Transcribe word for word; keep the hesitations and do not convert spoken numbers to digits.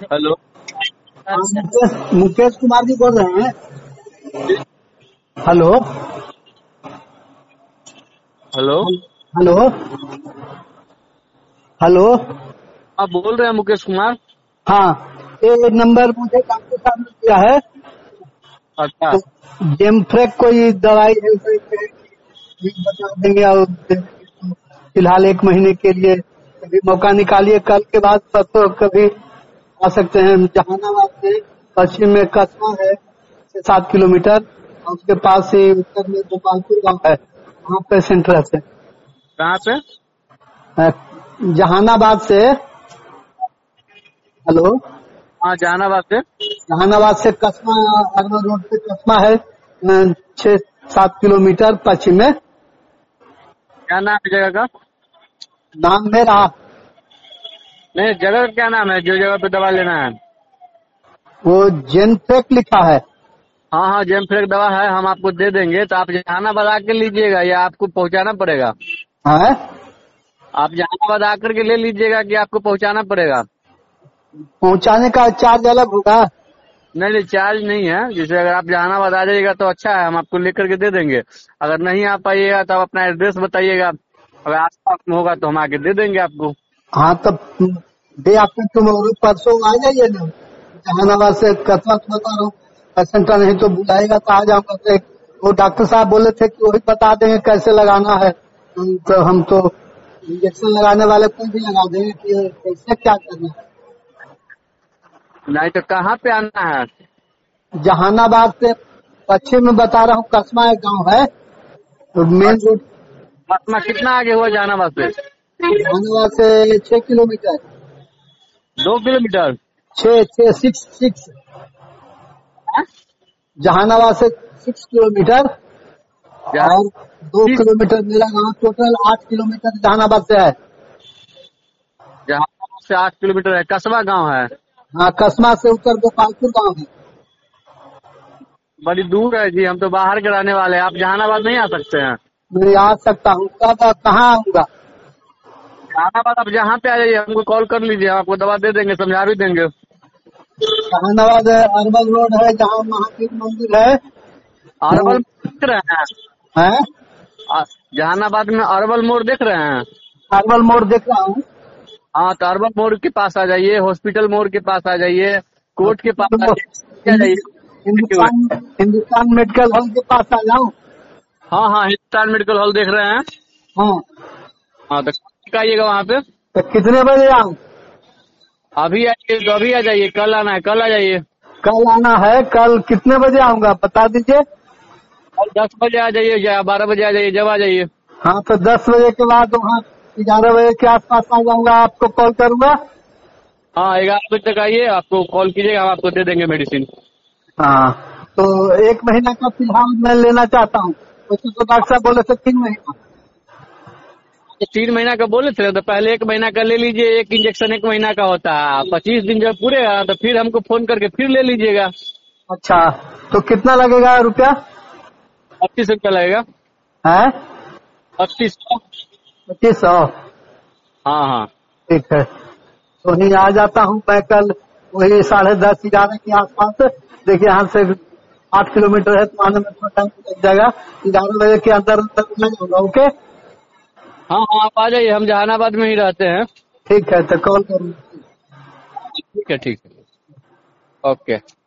Hello. हाँ, मुकेश मुकेश कुमार जी बोल रहे हैं। Hello hello. Hello hello. आप बोल रहे हैं मुकेश कुमार? हाँ, ये नंबर मुझे डॉक्टर साहब ने दिया है। अच्छा। तो जेमफ्रेक कोई दवाई है उसे भी बता देंगे और दे देंगे। तो फिलहाल एक महीने के लिए कभी मौका निकालिए, कल के बाद परसों कभी आ सकते हैं। जहानाबाद से पश्चिम में कस्बा है छह सात किलोमीटर, और उसके पास से उत्तर में गोपालपुर गांव है, वहाँ पे सेंटर है। कहाँ पे? अ, जहानाबाद से। हेलो, हाँ, जहानाबाद से। जहानाबाद से कस्बा, अरवल रोड पे कस्बा है, अ, छह सात किलोमीटर पश्चिम में। क्या नाम है जगह का? नाम मेरा नहीं, जगह का क्या नाम है जो जगह पे दवा लेना है? वो जेनफेक लिखा है। हाँ हाँ, जेमफ्रेक दवा है, हम आपको दे देंगे। तो आप जहानाबाद आके लीजिएगा या आपको पहुँचाना पड़ेगा? है आप जहानाबाद आकर के ले लीजिएगा कि आपको पहुँचाना पड़ेगा? पहुंचाने का चार्ज अलग होगा। नहीं नहीं, चार्ज नहीं है। जैसे अगर आप जहानाबाद आ जाइएगा तो अच्छा है, हम आपको लेकर के दे देंगे। अगर नहीं आ पाइएगा तो आप अपना एड्रेस बताइएगा, अगर आस पास में होगा तो हम आके दे देंगे आपको। हाँ, तब डे आफ्टर टुमारो परसों आ जाइए ना। जहानाबाद से कस्बा से बता रहा हूँ, सेंटर नहीं तो बुलाएगा तो आ जाऊंगा। तो एक- वो डॉक्टर साहब बोले थे कि वही बता देंगे कैसे लगाना है। हम तो हम तो इंजेक्शन लगाने वाले को भी लगा देंगे कि कैसे क्या करना है। नहीं तो कहाँ पे आना है? जहानाबाद से पश्चिम में बता रहा हूँ, कस्बा एक गाँव है, तो मेन रोड। पटना कितना आगे हुआ जहानाबाद से? जहानाबाद से छह किलोमीटर। दो किलोमीटर? छह छह सिक्स सिक्स। जहानाबाद से सिक्स किलोमीटर, जहाँ और दो किलोमीटर मेरा गांव, टोटल आठ किलोमीटर जहानाबाद से है। जहानाबाद से आठ किलोमीटर है, कस्बा गांव है। हाँ, कस्बा से उत्तर गोपालपुर गांव है। बड़ी दूर है जी, हम तो बाहर के रहने वाले हैं। आप जहानाबाद नहीं आ सकते हैं? मैं आ सकता हूँ, कब कहाँ आऊंगा? जहानाबाद आप जहाँ पे आ जाइए, हमको कॉल कर लीजिए, हम आपको दवा दे देंगे, समझा भी देंगे। जहानाबाद अरबल रोड है, जहाँ महावीर मंदिर है। अरवल वो मोड़ देख रहे हैं? है, आ- जहानाबाद में अरवल मोड़ देख रहे हैं? अरबल मोड़ देख रहा हूँ। हाँ, तो अरवल मोड़ के पास आ जाइए, हॉस्पिटल मोड़ के पास आ जाइए, कोर्ट के पास आ जाइए, आ हिंदु- जाइए। हिंदुस्तान हिंदुस्तान मेडिकल हॉल के पास आ जाऊँ? हाँ हाँ, हिंदुस्तान मेडिकल हॉल देख रहे हैं? हाँ, हाँ, तो कब आइएगा वहाँ पे? तो कितने बजे आऊँ? अभी आइए तो अभी आ जाइए, कल आना है कल आ जाइए। कल आना है, कल कितने बजे आऊंगा बता दीजिए। कल दस बजे आ जाइए या बारह बजे आ जाइए, जब आ जाइए। हाँ, तो दस बजे के बाद वहाँ ग्यारह बजे के आसपास आ जाऊंगा, आपको कॉल करूंगा। हाँ, ग्यारह बजे तक आइए, आपको कॉल कीजिएगा, हम आपको दे देंगे मेडिसिन। हाँ, तो एक महीना का फिलहाल मैं लेना चाहता हूँ। वैसे तो डॉक्टर साहब बोले थे तीन महीना। तो तीन महीना का बोले थे तो पहले एक महीना का ले लीजिए। एक इंजेक्शन एक महीना का होता है। पच्चीस दिन जब पूरेगा तो फिर हमको फोन करके फिर ले लीजिएगा। अच्छा, तो कितना लगेगा रुपया? पच्चीस रुपया लगेगा। है पच्चीस सौ। पच्चीस सौ हाँ हाँ। ठीक है, तो ही आ जाता हूँ मैं कल, वही साढ़े दस ग्यारह के आसपास। देखिए यहाँ से आठ किलोमीटर है, तो आने में थोड़ा टाइम लग जाएगा। ग्यारह बजे के अंदर अंदर मैं जाऊंगा। ओके, हाँ हाँ, आप आ जाइए, हम जहानाबाद में ही रहते हैं। ठीक है, तो कॉल करूँगा। ठीक है ठीक है। ओके।